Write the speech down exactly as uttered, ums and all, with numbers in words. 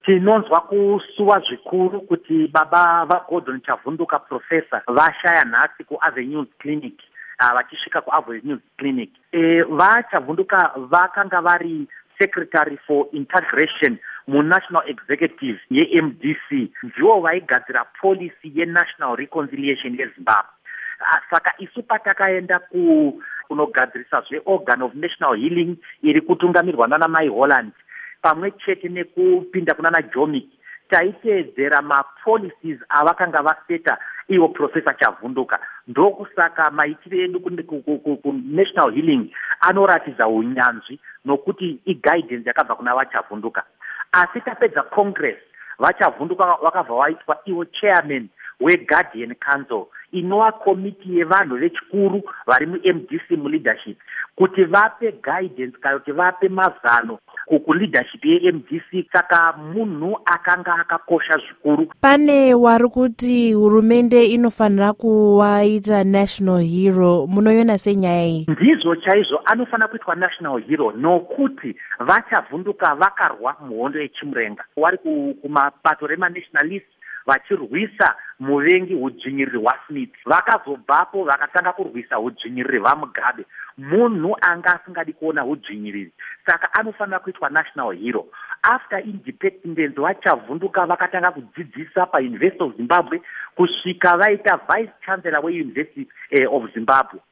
Tinonzwa kusuwa zvikuru kuti baba vaGordon Chavunduka professor vashaya nhasi kuAvenues Clinic, uh, vachisvika kuAvenues Clinic. E, vaChavunduka vakanga vari secretary for integration munational executive ye-M D C, ndivo vaigadzira policy ye-national reconciliation yeZimbabwe. Uh, saka isu patakaenda ku kunogadzirisa zveorgan of national healing iri kutungamirwa nana Mai Holland pamwe chete nekupinda kunana Jomic, taiteedzera mapolicies avakanga vaseta iwo professor Chavunduka. Ndokusaka maitire edu ku-national healing anoratidza unyanzvi nokuti i-guidance yakabva kuna vaChavunduka. Asi tapedza congress, vaChavunduka vakabva vaitwa iwo chairman we-Guardian Council, inova komiti yevanhu vechikuru vari mu-M D C mu-leadership, kuti vape guidance kana kuti vape mazano ku-leadership ye-M D C. Saka munhu akanga akakosha zvikuru. Pane wari kuti hurumende inofanira kuwaita national hero, munoiona senyaya iyi? Ndizvo chaizvo anofanira kuitwa national hero nokuti vaChavunduka vakarwa muhondo yechimurenga, wari kumapato rema-nationalist vachirwisa muvengi hudzvinyiriri hwaSmith. Vakazobvapo vakatanga kurwisa hudzvinyiriri hwaMugabe, munhu anga asingadi kuona hudzvinyiriri. Saka anofanira kuitwa national hero. After independence, vaChavunduka vakatanga kudzidzisa paUniversity of Zimbabwe kusvika vaita vice chancellor weUniversity eh, of Zimbabwe.